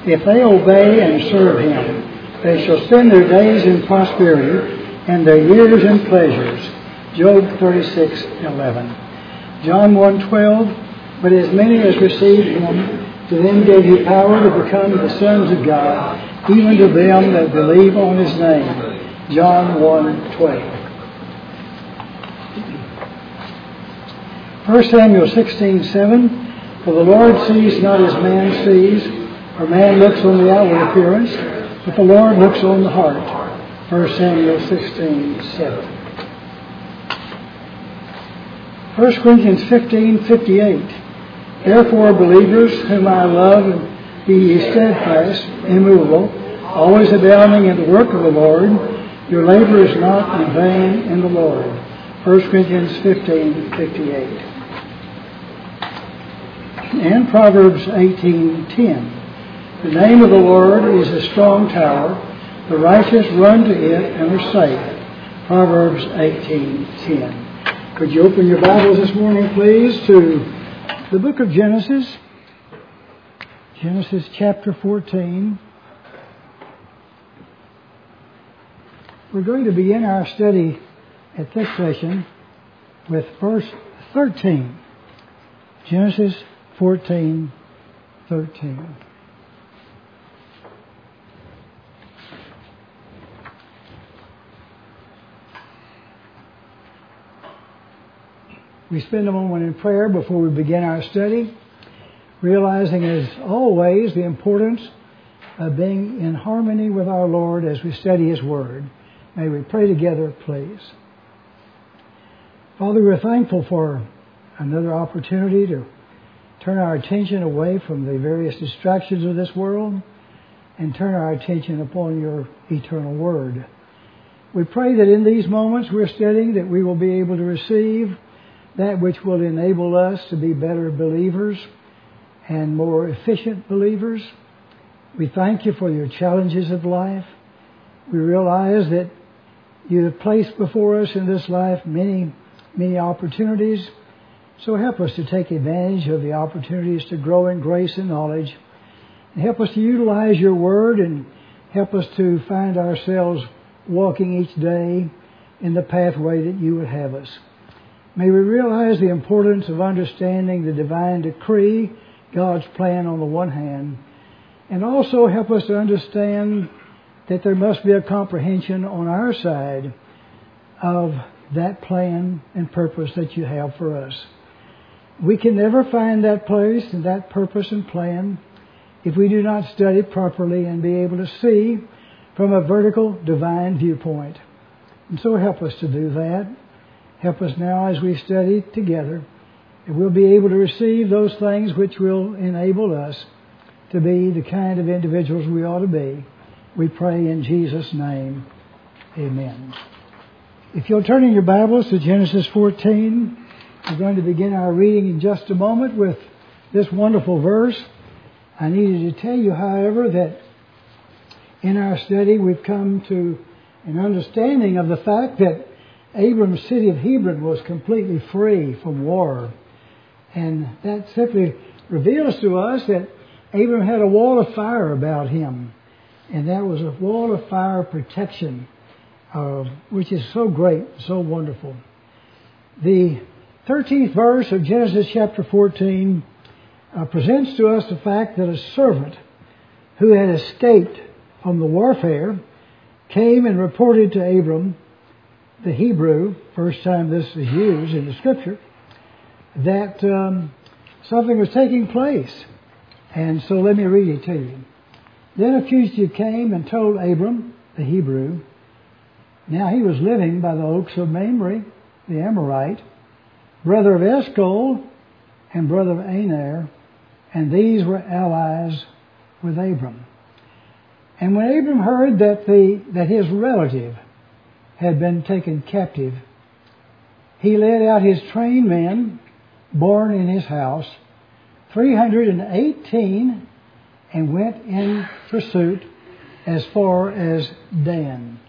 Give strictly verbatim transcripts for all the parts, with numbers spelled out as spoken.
If they obey and serve him, they shall spend their days in prosperity and their years in pleasures. Job thirty-six eleven. John one twelve. But as many as received him, to them gave he power to become the sons of God, even to them that believe on his name. John one twelve. First Samuel sixteen seven. For the Lord sees not as man sees, for man looks on the outward appearance, but the Lord looks on the heart. First Samuel sixteen seven. First Corinthians fifteen fifty-eight. Therefore, believers, whom I love, be ye steadfast, immovable, always abounding in the work of the Lord. Your labor is not in vain in the Lord. First Corinthians fifteen fifty-eight. And Proverbs eighteen ten. The name of the Lord is a strong tower. The righteous run to it and are safe. Proverbs eighteen ten. Could you open your Bibles this morning, please, to the book of Genesis, Genesis chapter fourteen. We're going to begin our study at this session with verse thirteen. Genesis fourteen thirteen. We spend a moment in prayer before we begin our study, realizing as always the importance of being in harmony with our Lord as we study his word. May we pray together, please. Father, we're thankful for another opportunity to turn our attention away from the various distractions of this world and turn our attention upon your eternal word. We pray that in these moments we're studying that we will be able to receive that which will enable us to be better believers and more efficient believers. We thank you for your challenges of life. We realize that you have placed before us in this life many, many opportunities. So help us to take advantage of the opportunities to grow in grace and knowledge. And help us to utilize your word and help us to find ourselves walking each day in the pathway that you would have us. May we realize the importance of understanding the divine decree, God's plan on the one hand, and also help us to understand that there must be a comprehension on our side of that plan and purpose that you have for us. We can never find that place and that purpose and plan if we do not study properly and be able to see from a vertical divine viewpoint. And so help us to do that. Help us now as we study together, and we'll be able to receive those things which will enable us to be the kind of individuals we ought to be. We pray in Jesus' name. Amen. If you'll turn in your Bibles to Genesis fourteen, we're going to begin our reading in just a moment with this wonderful verse. I needed to tell you, however, that in our study we've come to an understanding of the fact that Abram's city of Hebron was completely free from war. And that simply reveals to us that Abram had a wall of fire about him. And that was a wall of fire protection, uh, which is so great, so wonderful. The thirteenth verse of Genesis chapter fourteen uh, presents to us the fact that a servant who had escaped from the warfare came and reported to Abram, the Hebrew, first time this is used in the Scripture, that um, something was taking place. And so let me read it to you. Then a fugitive came and told Abram, the Hebrew, now he was living by the oaks of Mamre, the Amorite, brother of Eshcol and brother of Aner, and these were allies with Abram. And when Abram heard that the that his relative had been taken captive, he led out his trained men, born in his house, three hundred eighteen, and went in pursuit as far as Dan.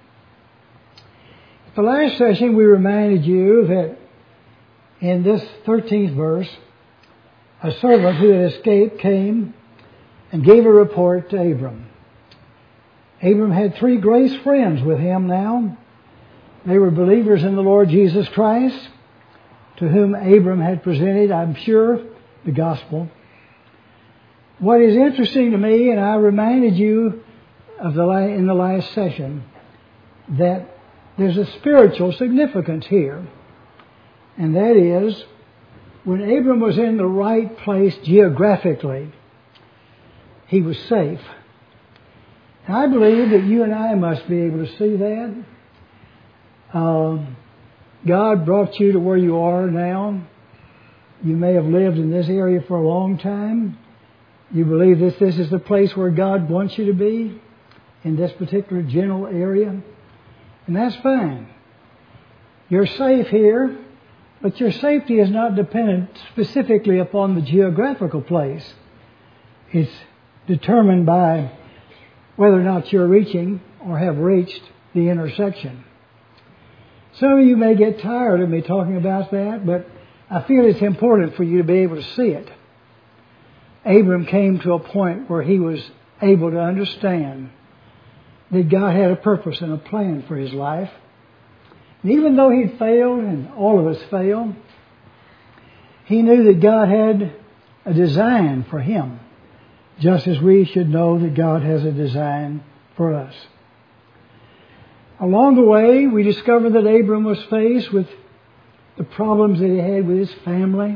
At the last session, we reminded you that in this thirteenth verse, a servant who had escaped came and gave a report to Abram. Abram had three grace friends with him now. They were believers in the Lord Jesus Christ, to whom Abram had presented, I'm sure, the gospel. What is interesting to me, and I reminded you of the in the last session, that there's a spiritual significance here. And that is, when Abram was in the right place geographically, he was safe. And I believe that you and I must be able to see that. Um, God brought you to where you are now. You may have lived in this area for a long time. You believe that this is the place where God wants you to be, in this particular general area. And that's fine. You're safe here, but your safety is not dependent specifically upon the geographical place. It's determined by whether or not you're reaching or have reached the intersection. Some of you may get tired of me talking about that, but I feel it's important for you to be able to see it. Abram came to a point where he was able to understand that God had a purpose and a plan for his life. And even though he'd failed, and all of us fail, he knew that God had a design for him, just as we should know that God has a design for us. Along the way, we discovered that Abram was faced with the problems that he had with his family.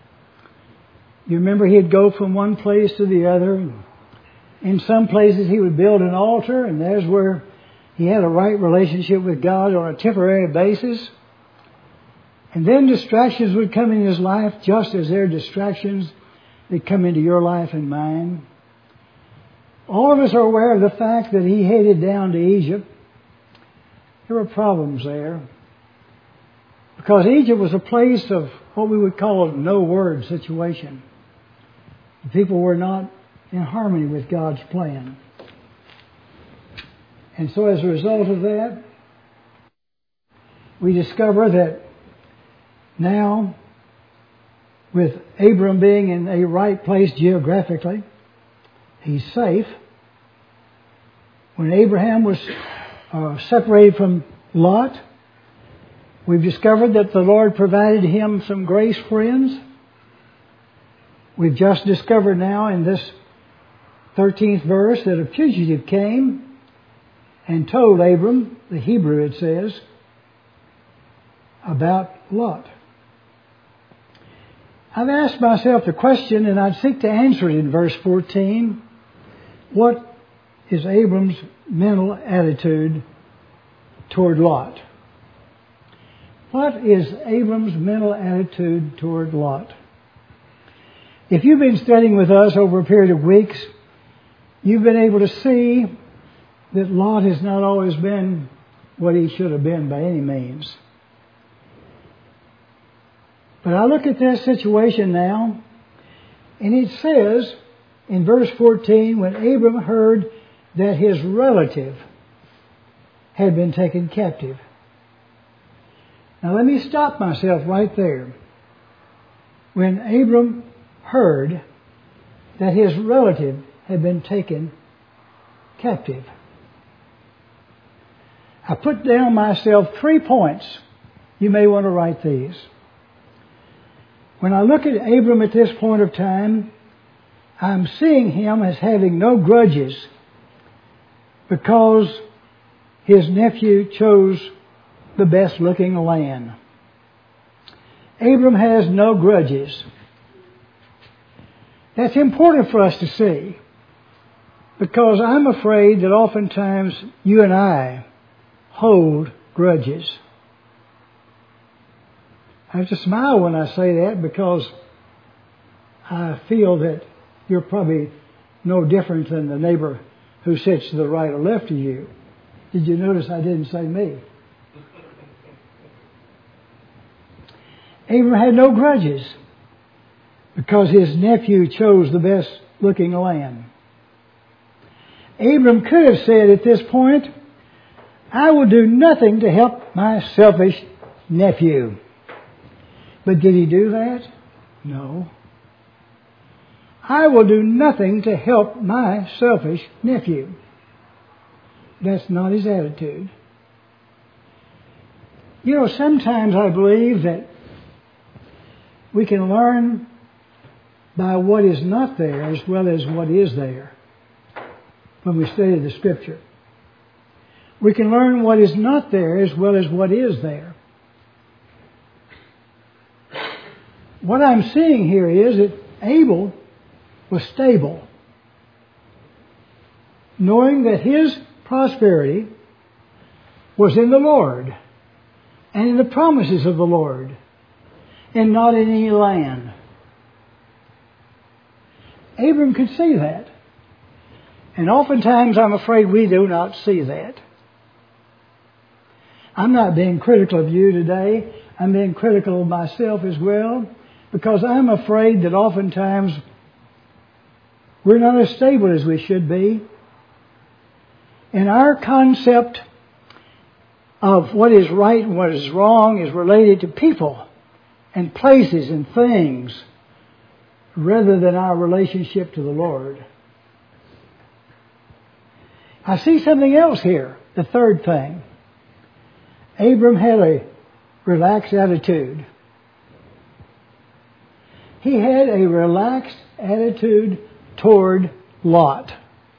You remember he'd go from one place to the other. In some places he would build an altar, and there's where he had a right relationship with God on a temporary basis. And then distractions would come in his life, just as there are distractions that come into your life and mine. All of us are aware of the fact that he headed down to Egypt. There were problems there, because Egypt was a place of what we would call a no-word situation. The people were not in harmony with God's plan. And so as a result of that, we discover that now, with Abram being in a right place geographically, he's safe. When Abraham was uh, separated from Lot, we've discovered that the Lord provided him some grace friends. We've just discovered now in this thirteenth verse that a fugitive came and told Abram, the Hebrew it says, about Lot. I've asked myself the question, and I'd seek to answer it in verse fourteen. What is Abram's mental attitude toward Lot? What is Abram's mental attitude toward Lot? If you've been studying with us over a period of weeks, you've been able to see that Lot has not always been what he should have been by any means. But I look at this situation now, and it says in verse fourteen, when Abram heard that his relative had been taken captive. Now let me stop myself right there. When Abram heard that his relative had been taken captive, I put down myself three points. You may want to write these. When I look at Abram at this point of time, I'm seeing him as having no grudges because his nephew chose the best looking land. Abram has no grudges. That's important for us to see, because I'm afraid that oftentimes you and I hold grudges. I have to smile when I say that, because I feel that you're probably no different than the neighbor who sits to the right or left of you. Did you notice I didn't say me? Abram had no grudges because his nephew chose the best looking land. Abram could have said at this point, I will do nothing to help my selfish nephew. But did he do that? No. I will do nothing to help my selfish nephew. That's not his attitude. You know, sometimes I believe that we can learn by what is not there as well as what is there when we study the Scripture. We can learn what is not there as well as what is there. What I'm seeing here is that Abel was stable, knowing that his prosperity was in the Lord and in the promises of the Lord and not in any land. Abram could see that. And oftentimes I'm afraid we do not see that. I'm not being critical of you today. I'm being critical of myself as well, because I'm afraid that oftentimes we're not as stable as we should be. And our concept of what is right and what is wrong is related to people and places and things rather than our relationship to the Lord. I see something else here, the third thing. Abram had a relaxed attitude. He had a relaxed attitude toward Lot.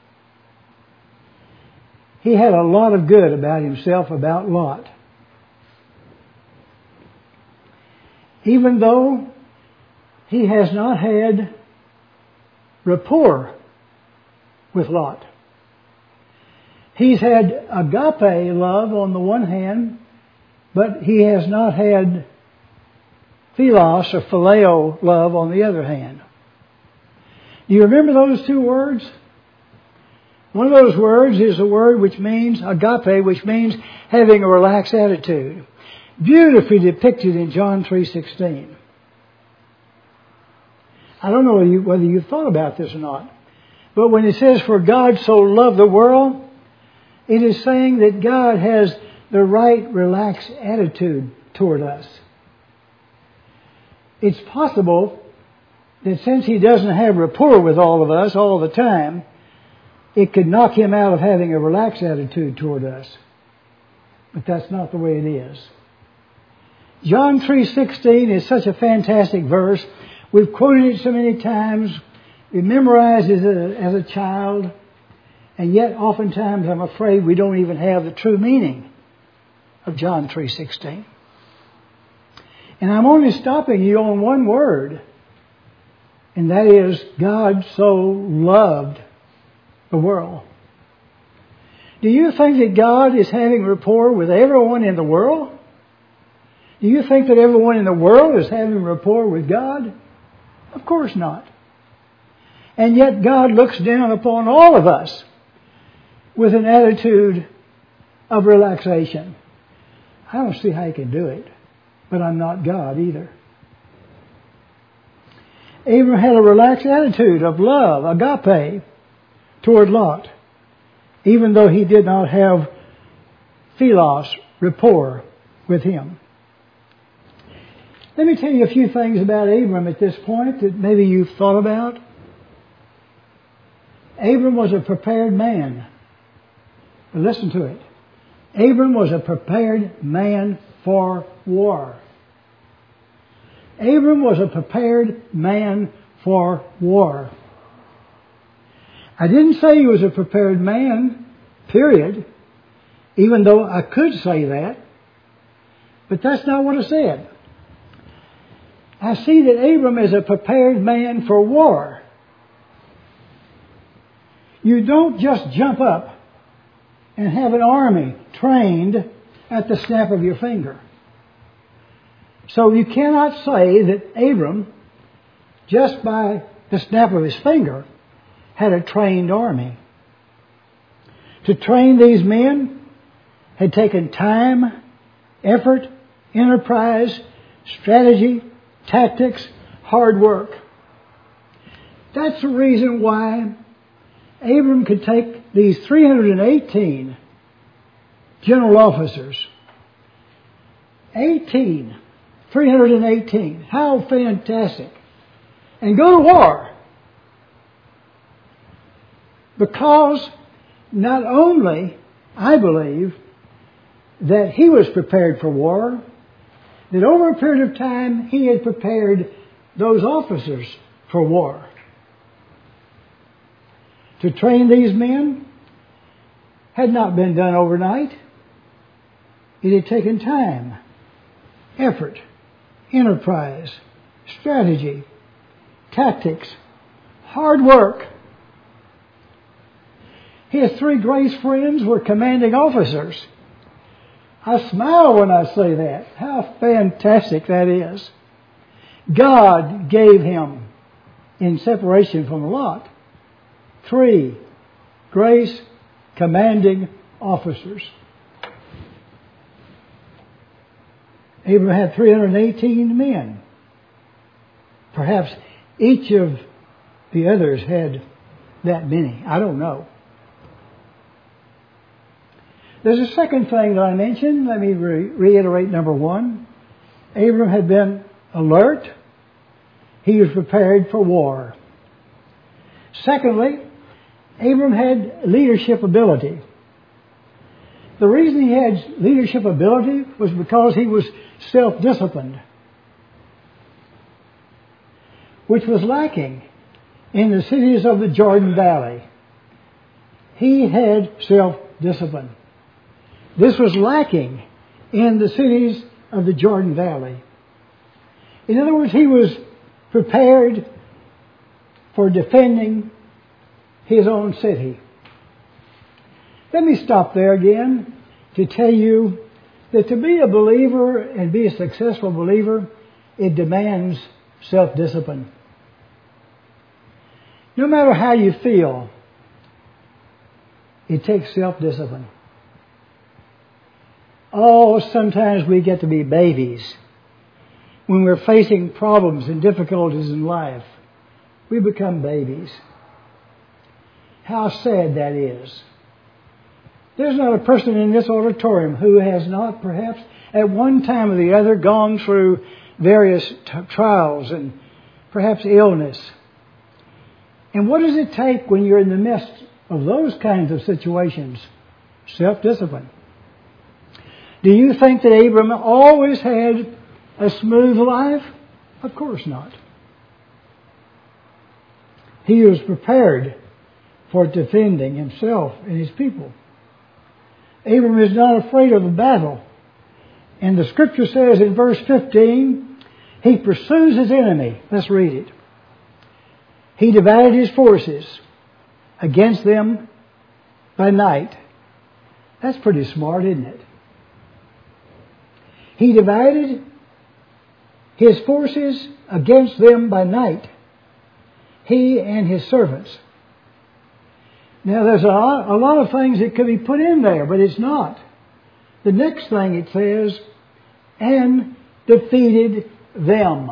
He had a lot of good about himself about Lot. Even though he has not had rapport with Lot. He's had agape love on the one hand, but he has not had philos or phileo love on the other hand. Do you remember those two words? One of those words is a word which means agape, which means having a relaxed attitude. Beautifully depicted in John three sixteen. I don't know whether you've thought about this or not, but when it says, "For God so loved the world," it is saying that God has the right relaxed attitude toward us. It's possible that since He doesn't have rapport with all of us all the time, it could knock Him out of having a relaxed attitude toward us. But that's not the way it is. John three sixteen is such a fantastic verse. We've quoted it so many times. We memorized it as a, as a child. And yet, oftentimes, I'm afraid we don't even have the true meaning of John three sixteen. And I'm only stopping you on one word. And that is, God so loved the world. Do you think that God is having rapport with everyone in the world? Do you think that everyone in the world is having rapport with God? Of course not. And yet God looks down upon all of us with an attitude of relaxation. I don't see how He can do it, but I'm not God either. Abraham had a relaxed attitude of love, agape, toward Lot, even though he did not have philos, rapport with him. Let me tell you a few things about Abram at this point that maybe you've thought about. Abram was a prepared man. But listen to it. Abram was a prepared man for war. Abram was a prepared man for war. I didn't say he was a prepared man, period, even though I could say that. But that's not what I said. I see that Abram is a prepared man for war. You don't just jump up and have an army trained at the snap of your finger. So you cannot say that Abram, just by the snap of his finger, had a trained army. To train these men had taken time, effort, enterprise, strategy, tactics, hard work. That's the reason why Abram could take these three hundred eighteen general officers. eighteen. three hundred eighteen. How fantastic. And go to war. Because not only, I believe, that he was prepared for war, that over a period of time he had prepared those officers for war. To train these men had not been done overnight. It had taken time, effort, enterprise, strategy, tactics, hard work. His three Grace friends were commanding officers. I smile when I say that. How fantastic that is. God gave him, in separation from Lot, three Grace commanding officers. Abraham had three hundred eighteen men. Perhaps each of the others had that many. I don't know. There's a second thing that I mentioned. Let me re- reiterate number one. Abram had been alert. He was prepared for war. Secondly, Abram had leadership ability. The reason he had leadership ability was because he was self-disciplined, which was lacking in the cities of the Jordan Valley. He had self-discipline. This was lacking in the cities of the Jordan Valley. In other words, he was prepared for defending his own city. Let me stop there again to tell you that to be a believer and be a successful believer, it demands self-discipline. No matter how you feel, it takes self-discipline. Oh, sometimes we get to be babies. When we're facing problems and difficulties in life, we become babies. How sad that is. There's not a person in this auditorium who has not perhaps at one time or the other gone through various t- trials and perhaps illness. And what does it take when you're in the midst of those kinds of situations? Self-discipline. Do you think that Abram always had a smooth life? Of course not. He was prepared for defending himself and his people. Abram is not afraid of a battle. And the scripture says in verse fifteen, he pursues his enemy. Let's read it. He divided his forces against them by night. That's pretty smart, isn't it? He divided his forces against them by night, he and his servants. Now there's a lot, a lot of things that could be put in there, but it's not. The next thing it says, and defeated them.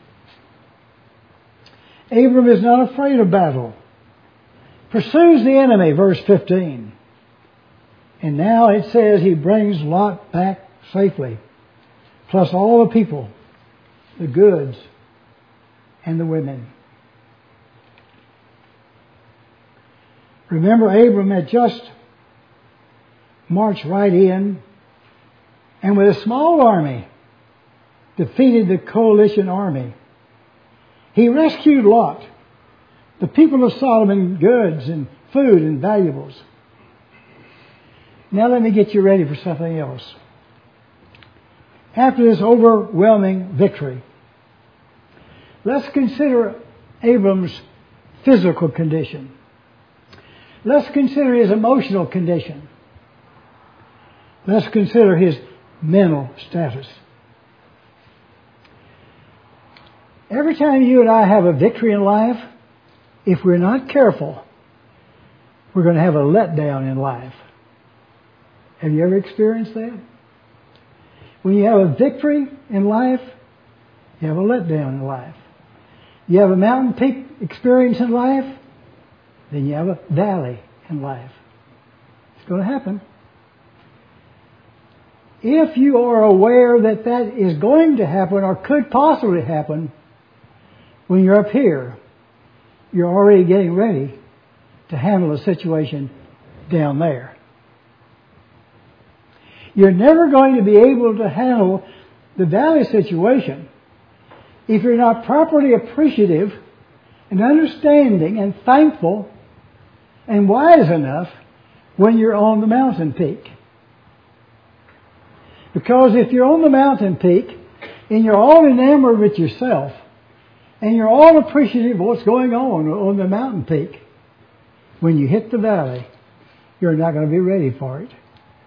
Abram is not afraid of battle. Pursues the enemy, verse fifteen. And now it says he brings Lot back safely, plus all the people, the goods, and the women. Remember, Abram had just marched right in and with a small army defeated the coalition army. He rescued Lot, the people of Sodom, and goods and food and valuables. Now let me get you ready for something else. After this overwhelming victory, let's consider Abram's physical condition. Let's consider his emotional condition. Let's consider his mental status. Every time you and I have a victory in life, if we're not careful, we're going to have a letdown in life. Have you ever experienced that? When you have a victory in life, you have a letdown in life. You have a mountain peak experience in life, then you have a valley in life. It's going to happen. If you are aware that that is going to happen or could possibly happen when you're up here, you're already getting ready to handle a situation down there. You're never going to be able to handle the valley situation if you're not properly appreciative and understanding and thankful and wise enough when you're on the mountain peak. Because if you're on the mountain peak and you're all enamored with yourself and you're all appreciative of what's going on on the mountain peak, when you hit the valley, you're not going to be ready for it.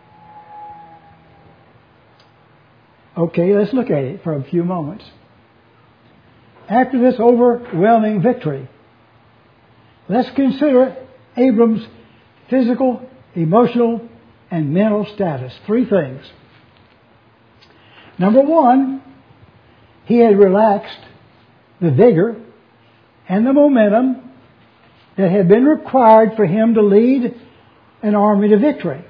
Okay, let's look at it for a few moments. After this overwhelming victory, let's consider Abram's physical, emotional, and mental status. Three things. Number one, he had relaxed the vigor and the momentum that had been required for him to lead an army to victory.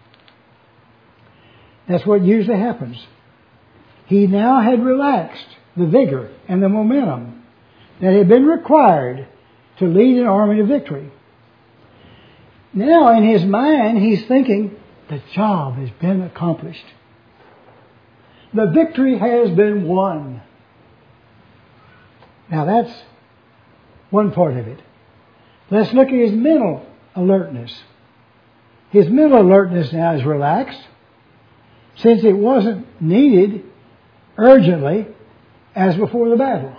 That's what usually happens. He now had relaxed the vigor and the momentum that had been required to lead an army to victory. Now in his mind he's thinking, the job has been accomplished. The victory has been won. Now that's one part of it. Let's look at his mental alertness. His mental alertness now is relaxed, since it wasn't needed urgently as before the battle.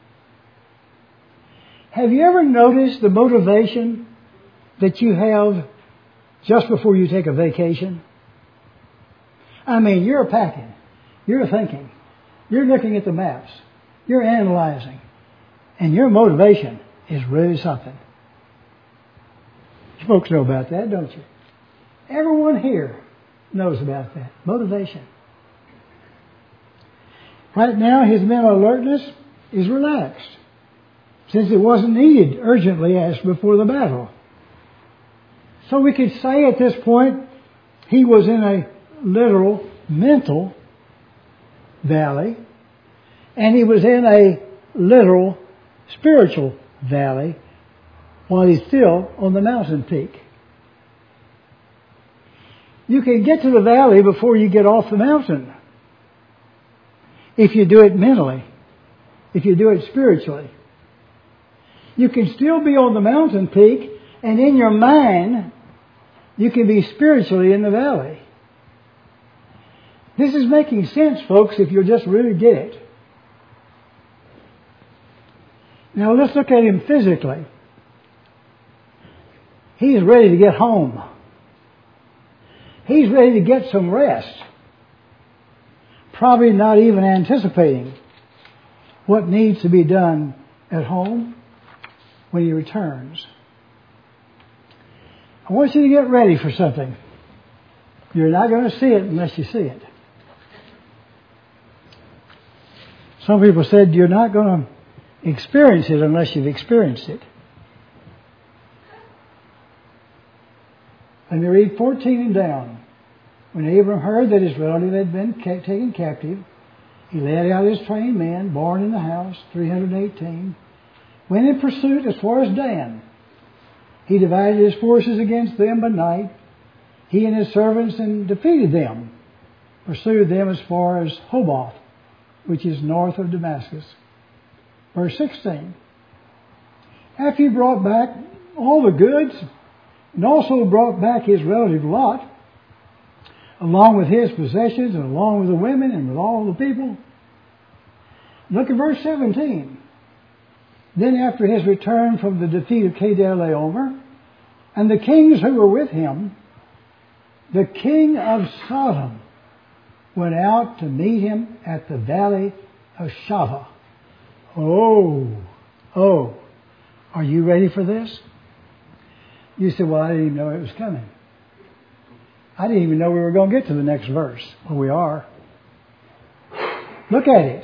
Have you ever noticed the motivation that you have just before you take a vacation? I mean, you're packing, you're thinking, you're looking at the maps, you're analyzing, and your motivation is really something. You folks know about that, don't you? Everyone here knows about that. Motivation. Right now, his mental alertness is relaxed, since it wasn't needed urgently as before the battle. So we could say at this point, he was in a literal mental valley, and he was in a literal spiritual valley while he's still on the mountain peak. You can get to the valley before you get off the mountain, if you do it mentally, if you do it spiritually. You can still be on the mountain peak, and in your mind, you can be spiritually in the valley. This is making sense, folks, if you'll just really get it. Now let's look at him physically. He's ready to get home. He's ready to get some rest. Probably not even anticipating what needs to be done at home when he returns. I want you to get ready for something. You're not going to see it unless you see it. Some people said you're not going to experience it unless you've experienced it. Let me read fourteen and down. When Abram heard that his relative had been taken captive, he led out his trained men, born in the house, three hundred eighteen, went in pursuit as far as Dan. He divided his forces against them by night, he and his servants, and defeated them, pursued them as far as Hoboth, which is north of Damascus. Verse sixteen. After he brought back all the goods, and also brought back his relative Lot, along with his possessions, and along with the women, and with all the people. Look at verse seventeen. Then after his return from the defeat of Kedar-laomer, and the kings who were with him, the king of Sodom went out to meet him at the valley of Shaveh. Oh, oh, are you ready for this? You said, well, I didn't even know it was coming. I didn't even know we were going to get to the next verse. Well, we are. Look at it.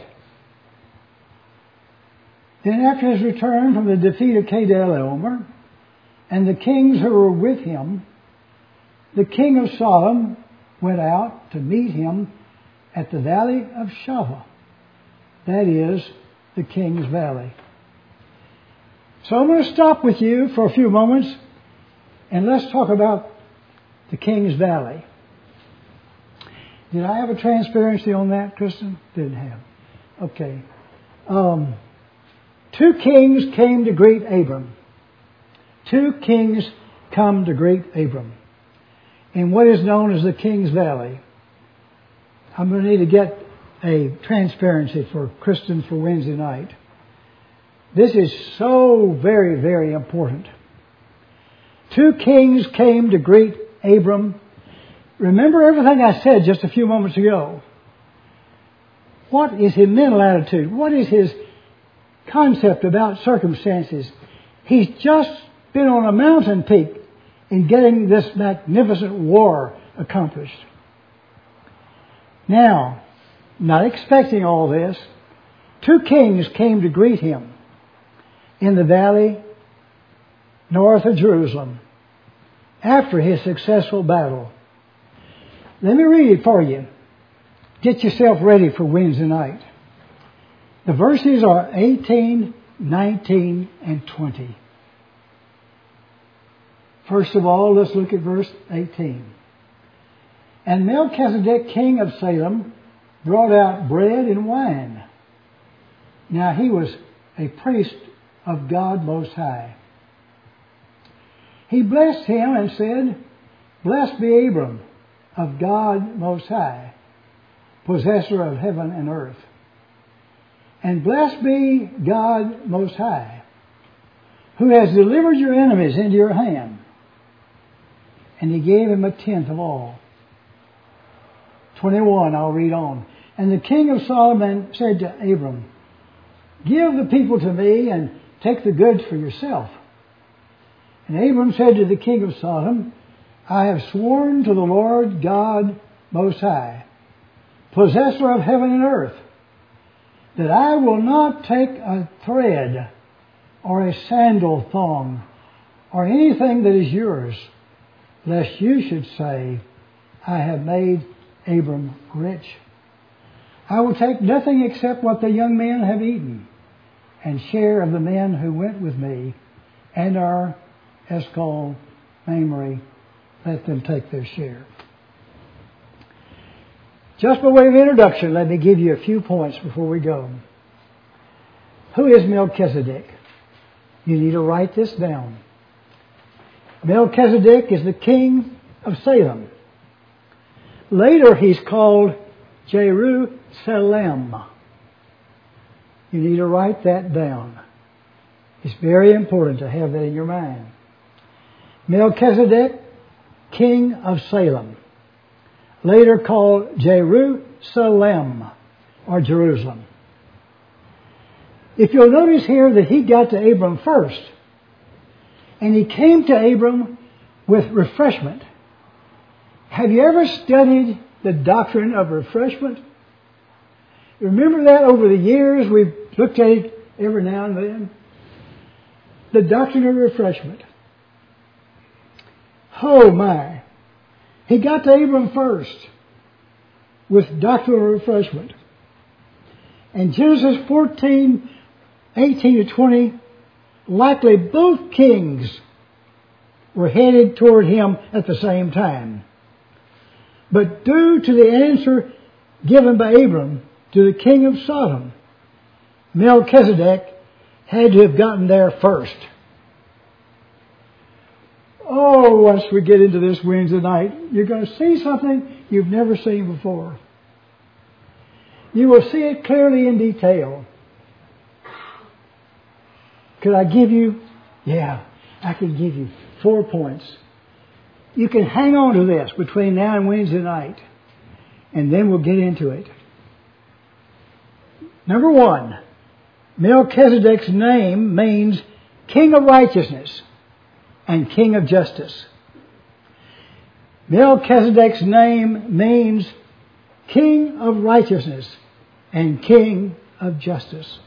Then after his return from the defeat of Kedar-laomer, and the kings who were with him, the king of Sodom went out to meet him at the valley of Shaveh. That is the king's valley. So I'm going to stop with you for a few moments And let's talk about the King's Valley. Did I have a transparency on that, Kristen? Didn't have. Okay. Um, two kings came to greet Abram. Two kings come to greet Abram in what is known as the King's Valley. I'm going to need to get a transparency for Kristen for Wednesday night. This is so very, very important. Two kings came to greet Abram. Remember everything I said just a few moments ago. What is his mental attitude? What is his concept about circumstances? He's just been on a mountain peak in getting this magnificent war accomplished. Now, not expecting all this, two kings came to greet him in the valley north of Jerusalem after his successful battle. Let me read it for you. Get yourself ready for Wednesday night. The verses are eighteen, nineteen, and twenty. First of all, let's look at verse eighteen. And Melchizedek, king of Salem, brought out bread and wine. Now he was a priest of God Most High. He blessed him and said, Blessed be Abram of God Most High, possessor of heaven and earth. And blessed be God Most High, who has delivered your enemies into your hand. And he gave him a tenth of all. twenty-one, I'll read on. And the king of Solomon said to Abram, Give the people to me and take the goods for yourself. And Abram said to the king of Sodom, I have sworn to the Lord God Most High, possessor of heaven and earth, that I will not take a thread or a sandal thong or anything that is yours, lest you should say, I have made Abram rich. I will take nothing except what the young men have eaten, and share of the men who went with me, and our Eshcol, Mamre, let them take their share. Just by way of introduction, let me give you a few points before we go. Who is Melchizedek? You need to write this down. Melchizedek is the king of Salem. Later he's called Jerusalem. You need to write that down. It's very important to have that in your mind. Melchizedek, king of Salem. Later called Jerusalem or Jerusalem. If you'll notice here that he got to Abram first. And he came to Abram with refreshment. Have you ever studied the doctrine of refreshment? Remember that over the years we've looked at it every now and then? The doctrine of refreshment. Oh my. He got to Abram first with doctrinal refreshment. And Genesis fourteen, eighteen to twenty, likely both kings were headed toward him at the same time. But due to the answer given by Abram to the king of Sodom, Melchizedek had to have gotten there first. Oh, once we get into this Wednesday night, you're going to see something you've never seen before. You will see it clearly in detail. Could I give you? Yeah, I can give you four points. You can hang on to this between now and Wednesday night, and then we'll get into it. Number one, Melchizedek's name means King of Righteousness and King of Justice. Melchizedek's name means King of Righteousness and King of Justice.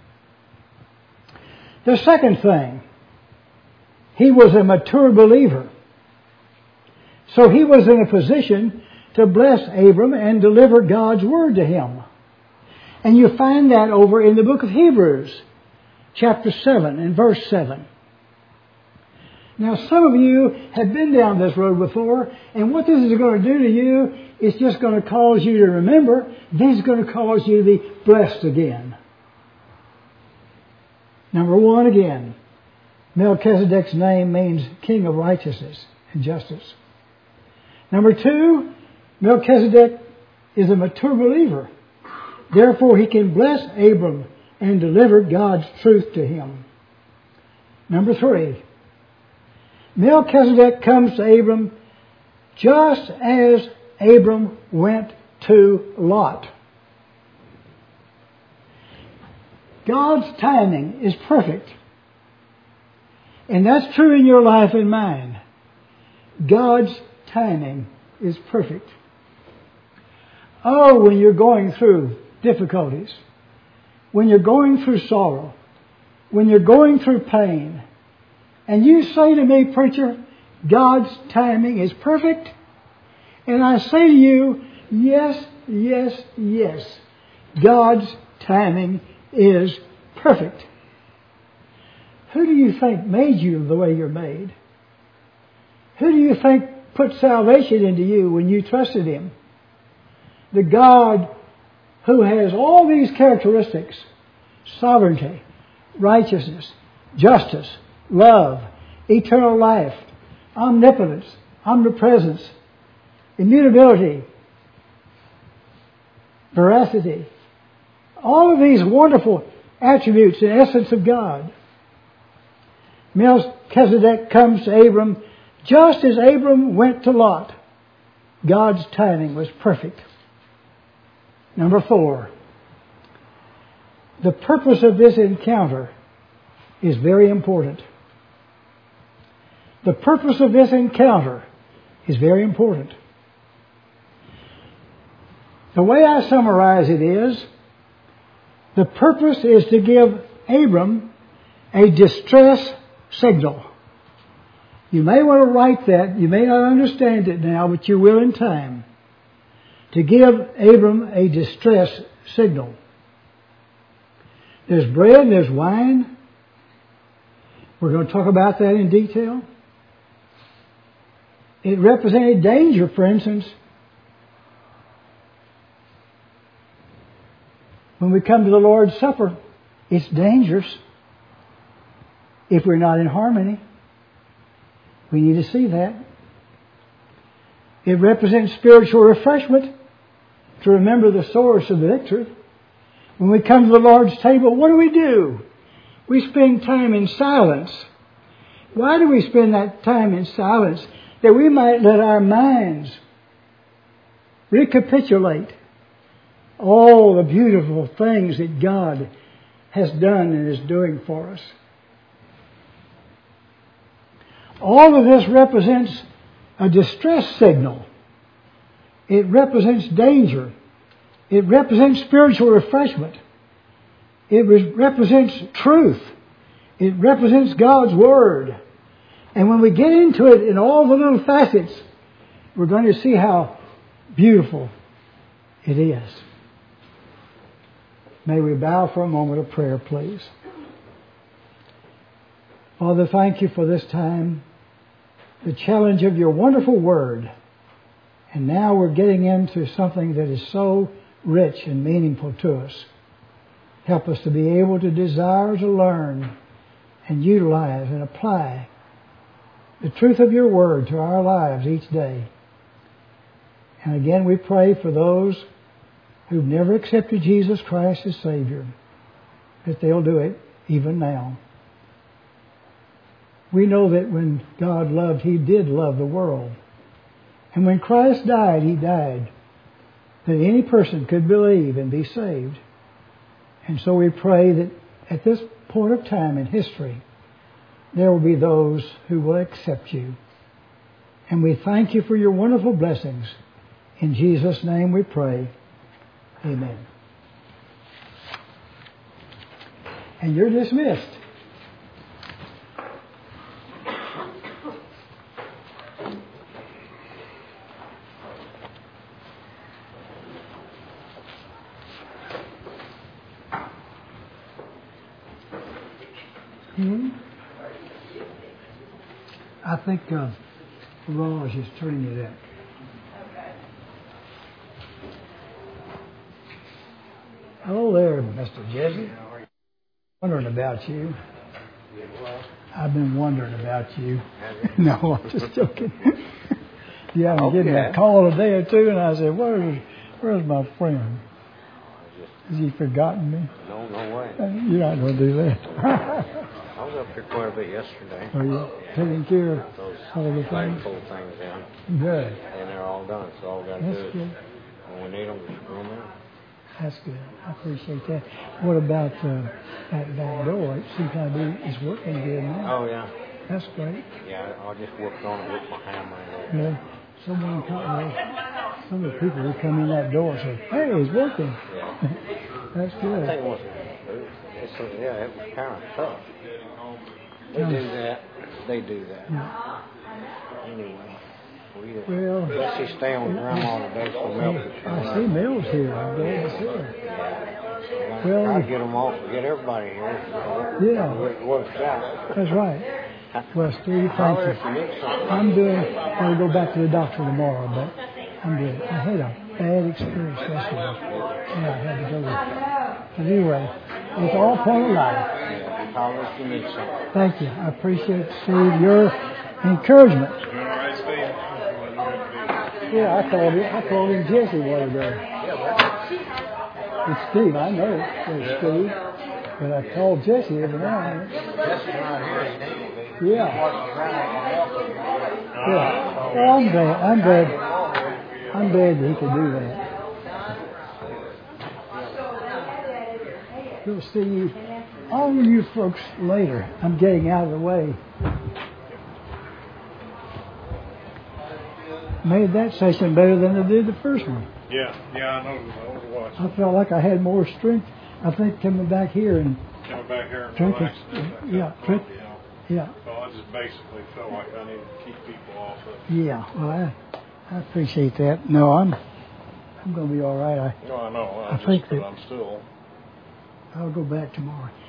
The second thing, he was a mature believer. So he was in a position to bless Abram and deliver God's word to him. And you find that over in the book of Hebrews, chapter seven and verse seven. Now, some of you have been down this road before, and what this is going to do to you is just going to cause you to remember. This is going to cause you to be blessed again. Number one, again, Melchizedek's name means king of righteousness and justice. Number two, Melchizedek is a mature believer. Therefore, he can bless Abram and deliver God's truth to him. Number three, Melchizedek comes to Abram just as Abram went to Lot. God's timing is perfect. And that's true in your life and mine. God's timing is perfect. Oh, when you're going through difficulties, when you're going through sorrow, when you're going through pain, and you say to me, preacher, God's timing is perfect, and I say to you, yes, yes, yes, God's timing is perfect. Who do you think made you the way you're made? Who do you think put salvation into you when you trusted Him? The God who has all these characteristics: sovereignty, righteousness, justice, love, eternal life, omnipotence, omnipresence, immutability, veracity. All of these wonderful attributes and essence of God. Melchizedek comes to Abram just as Abram went to Lot. God's timing was perfect. Number four, the purpose of this encounter is very important. The purpose of this encounter is very important. The way I summarize it is, the purpose is to give Abram a distress signal. You may want to write that. You may not understand it now, but you will in time. To give Abram a distress signal. There's bread and there's wine. We're going to talk about that in detail. It represented danger, for instance. When we come to the Lord's Supper, it's dangerous if we're not in harmony. We need to see that. It represents spiritual refreshment, to remember the source of the victory. When we come to the Lord's table, what do we do? We spend time in silence. Why do we spend that time in silence? That we might let our minds recapitulate all the beautiful things that God has done and is doing for us. All of this represents a distress signal. It represents danger. It represents spiritual refreshment. It re- represents truth. It represents God's Word. And when we get into it in all the little facets, we're going to see how beautiful it is. May we bow for a moment of prayer, please. Father, thank you for this time, the challenge of your wonderful Word. And now we're getting into something that is so rich and meaningful to us. Help us to be able to desire to learn and utilize and apply the truth of your Word to our lives each day. And again, we pray for those who've never accepted Jesus Christ as Savior, that they'll do it even now. We know that when God loved, He did love the world. And when Christ died, He died that any person could believe and be saved. And so we pray that at this point of time in history, there will be those who will accept you. And we thank you for your wonderful blessings. In Jesus' name we pray. Amen. And you're dismissed. Hmm? I think uh, Raj is turning it up. Hello there, Mister Jesse. Wondering about you. I've been wondering about you. No, I'm just joking. Yeah, I'm getting a call a day or two, and I said, "Where's, where's my friend? Has he forgotten me?" No, no way. You're not going to do that. I was up here quite a bit yesterday. Are you taking care of those all the things? flagpole things in? Good. And they're all done, so all we got to That's do is, good. when we need them, just screw them in. That's good. I appreciate that. What about uh, that back door? It seems like it's working good now. Oh, yeah. That's great. Yeah, I just worked on it with my hammer. And Yeah. Someone, come, some of the people who come in that door say, "Hey, it's working." Yeah. That's I good. think it was, it's, yeah, it was kind of tough. They Yeah. do that. They do that. Yeah. Anyway. We, uh, Well, let's just stay on grandma today for milk. I see Mills here. I'm glad to see her. Yeah. Well, Try to get them off, get everybody here. Yeah. It works out. That's right. Well, Steve, thank Holler you. if you need something. I'm doing, I'm going to go back to the doctor tomorrow, but I'm good. I had a bad experience yesterday. Yeah, I had to go there. But anyway, it's all part of life. Yeah, holler if you need something. Thank you. I appreciate, Steve, your encouragement. Doing all right, Steve? Yeah, I called him, I called him Jesse one ago. It's Steve, I know it's Steve, but I called Jesse every now and then. Jesse's not here. Yeah. Yeah. Well, I'm glad, I'm glad, I'm glad that he could do that. We'll see you, all of you folks later. I'm getting out of the way. Made that session better than I did the first one. Yeah, yeah, I know. I was watching. I felt like I had more strength. I think coming back here and Coming back here and drinking, relaxing. yeah, drink, You know. yeah, So I just basically felt like I needed to keep people off of it. yeah. Well, I, I appreciate that. No, I'm, I'm going to be all right. I, No, I know. I, I just, think but that- I'm still. I'll go back tomorrow.